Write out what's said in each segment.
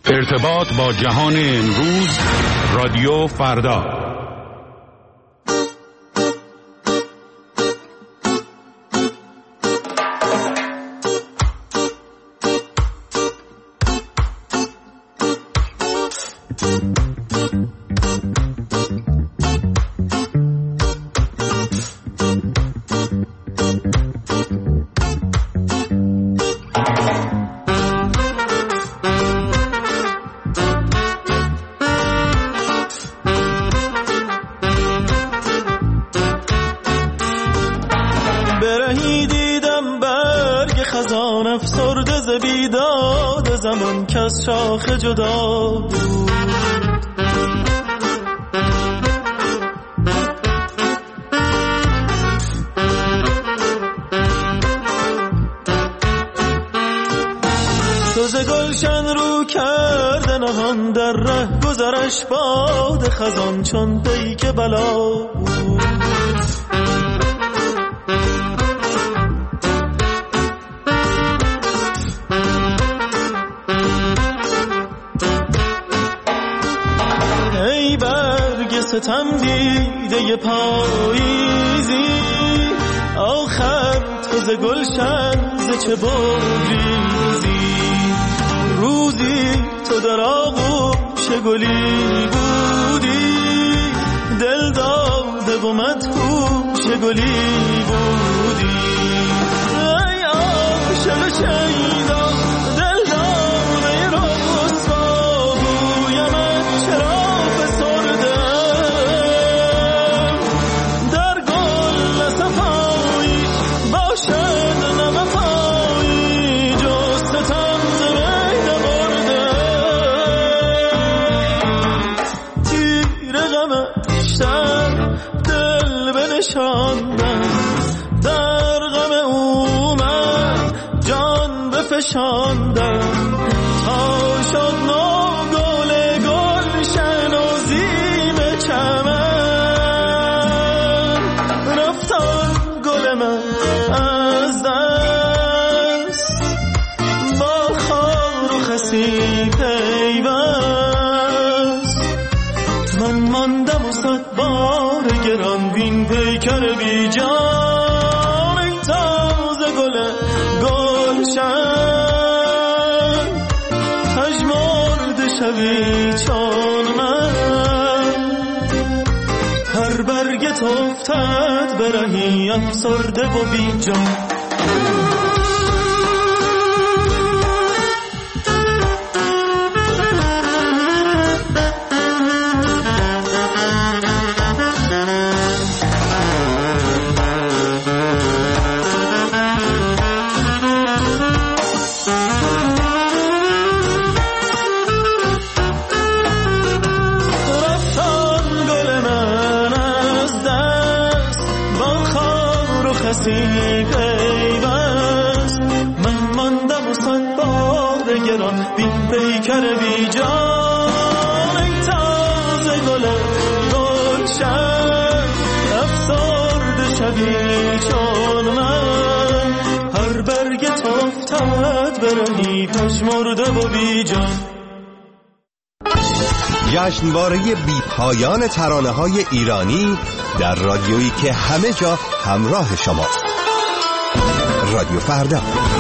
ارتباط با جهان امروز، رادیو فردا. شاخ جدا بود سوز گلشن رو کرده نهان در ره گذرش باد خزان چون پیک بلا بود ستم دیده پاییزی آخر تو ز گلشن ز چه بریزی روزی تو در آغوش گلی بودی دل داده و مدهوش گلی بودی ای عاشق شیدا دل داده رسوا گویمت چرا در غم او من جان بفشاندم تا شد نو گل گلشن و زیم چمن رفتم گل من از دست با خار و خسی پیوست من ماندم و صد بار گران بین پیکر بی جان ای تازه گل گلشن پژمرده شوی چون من هر برگت افتد به رهی افسرده و بی جان پیوست من ماندم و صد بار گران بین پیکر بی جان ای تازه گل گلشن افسرده شوی چون من هر برگت افتد به رهی پژمرده و بی جان. جشنواره بی پایان ترانه‌های ایرانی در رادیویی که همه جا همراه شماست. رادیو فردا.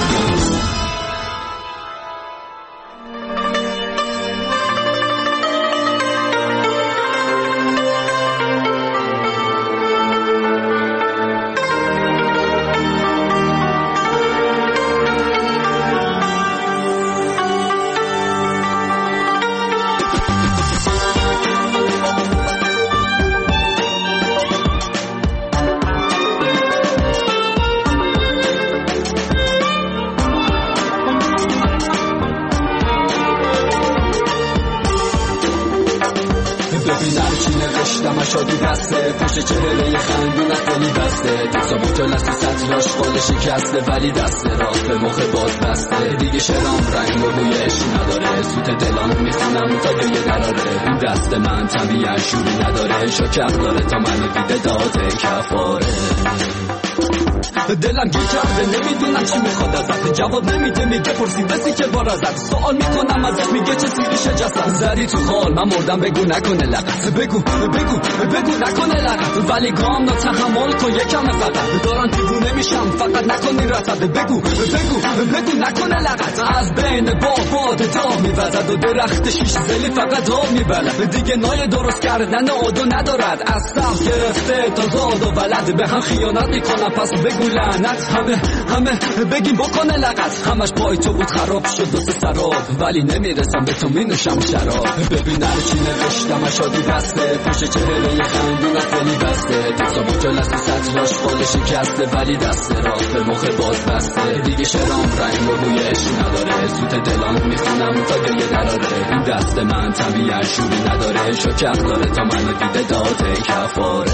شادی بسته پشت چهره خندونت خیلی بسته تصابوت و لست سطراش قال شکسته ولی دست راست به مخ باز بسته دیگه شرام رنگ و بویش نداره سوت دلان میخونم تا دیگه دراره این دست من طبیعت شوری نداره شکر داره تا منو دیده داده کفاره دلم گیر کرده نمیدونم چی میخواد ازت، جواب نمیده میگه پرسیدسی که بار ازت، سوال میکنم ازت میگه چه سیریشه جسد، زدی تو حال من مردم بگو نکنه لغت، بگو نکنه لغت، ولی گام نا تحمل کن یکم فقط، دارن دیوونه میشم فقط نکنی رسد، بگو نکنه لغت، از بین باد دا میوزد و درخت شیش زلی فقط آب میبلد، دیگه نای درست کردن آدو ندارد، از سب گرفته تا زاد و ولد، به هم خیانت میکنم پس بگو لعنت، همه بگیم بکنه لغت، همش پای تو بود خراب شد دوست سراب، ولی نمیرسم به تو مینوشم شراب، ببین هر چی نوشتم شادی بسته، پشت چهره خندونت دلی بسته، دوستا با جلست سطراش خال شکسته، ولی دست راست به مخ باز بسته، دیگه شرام رنگ و بویش نداره، سوت دلان میخونم تا گریه دراره، این دست من طبیعت شوری نداره، شکر داره تا منو دیده داده کفاره.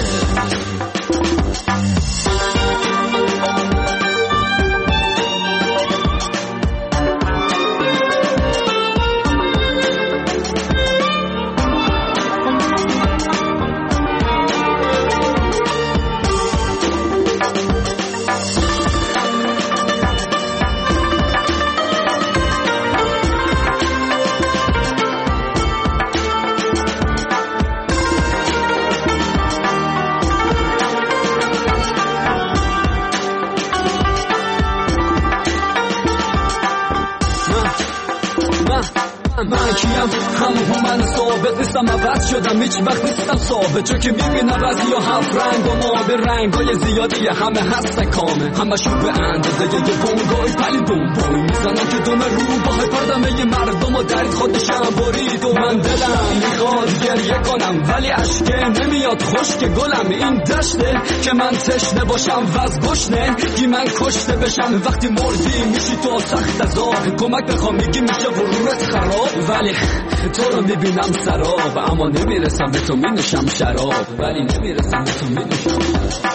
من کیم همون من ثابت نیستم، عوض شدم هیچ وقت نیستم ثابت، چون که میبینم بعضی ها هفت رنگ و ما به رنگای زیادی همه هستن کامه، همشون به اندازه یه بونگای پلی بوم میزنم که دومه رو با پردمه مردم و درد خودشم برید و من دلم میخواد گریه کنم ولی اشکه نمیاد خشک گلم، این دشته که من تشنه باشم وز گشنه که من کشته بشم، وقتی مردی میشی تو سخت عذاب، کمک بخوام میگی میشه ورورت خراب، ولی تو رو میبینم سراب، اما نمیرسم به تو مینوشم شراب، ولی نمیرسم به تو مینوشم شراب.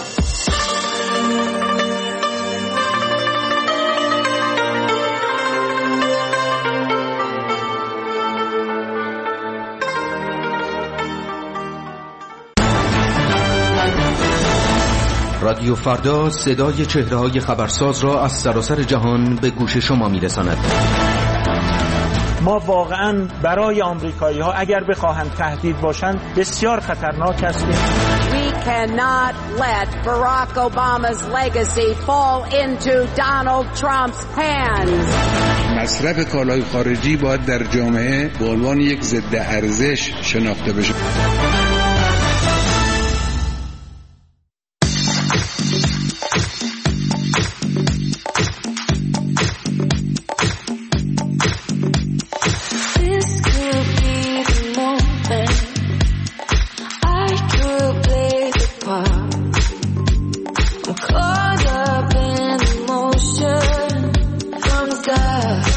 رادیو فردا صدای چهره‌های خبرساز را از سراسر جهان به گوش شما میرساند. ما واقعا برای آمریکایی‌ها اگر بخواهند تهدید باشند بسیار خطرناک هستیم. We cannot let Barack Obama's legacy fall into Donald Trump's hands. مصرف کالای خارجی باید در جامعه به عنوان یک ضد ارزش شناخته بشه.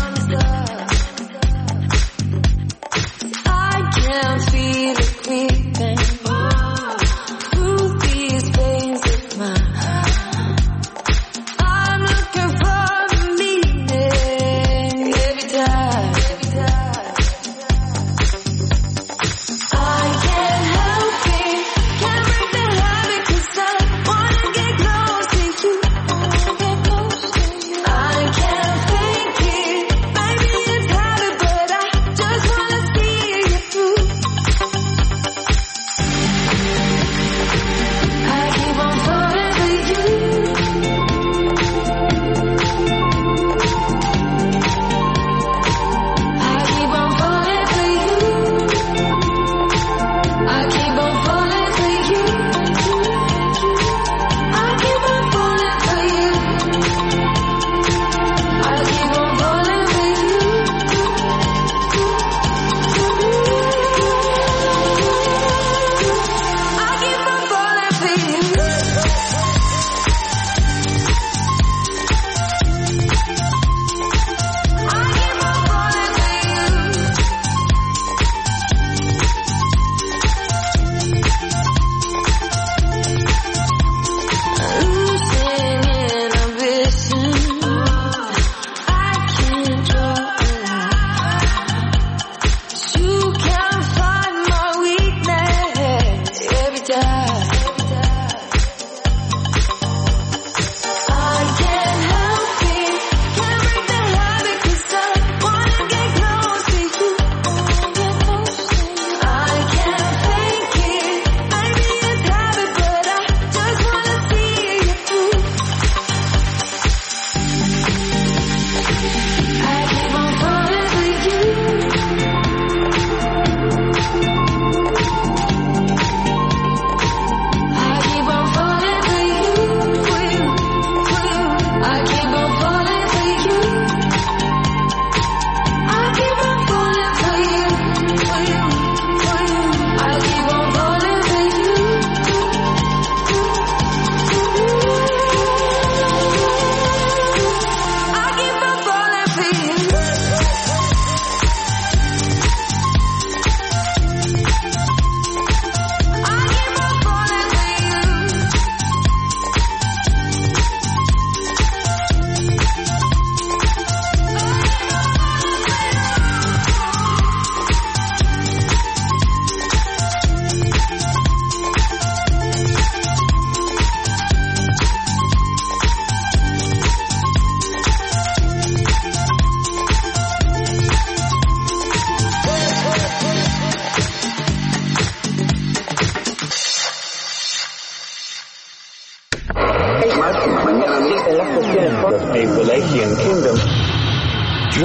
Feel it,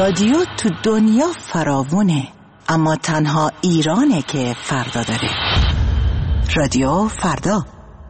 رادیو تو دنیا فراوونه، اما تنها ایرانه که فردا داره. رادیو فردا.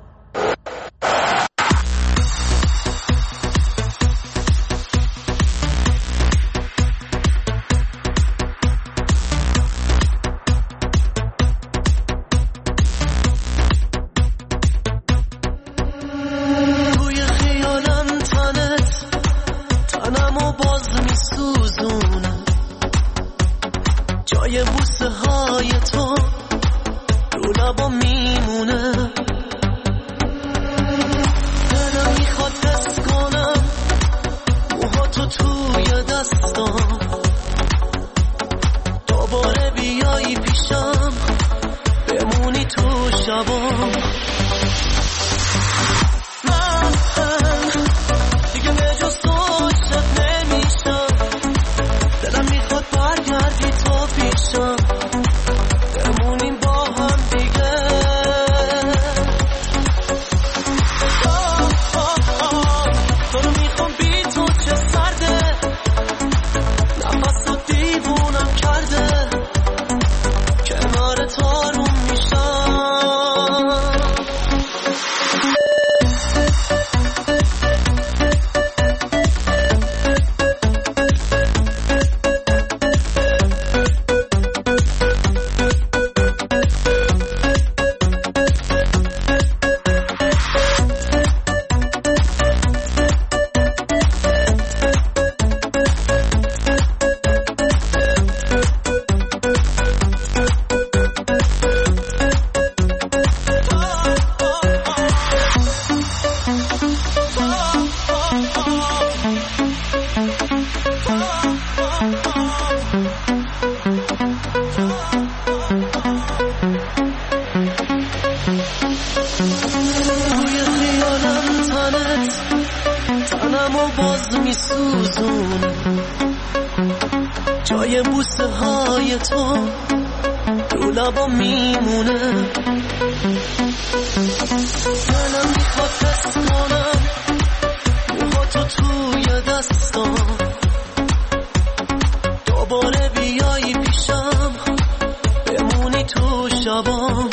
جای بوسه های تو رو لبا میمونه، دلم میخواد حس کنم موها تو توی دستام، دوباره بیایی پیشم بمونی تو شبام.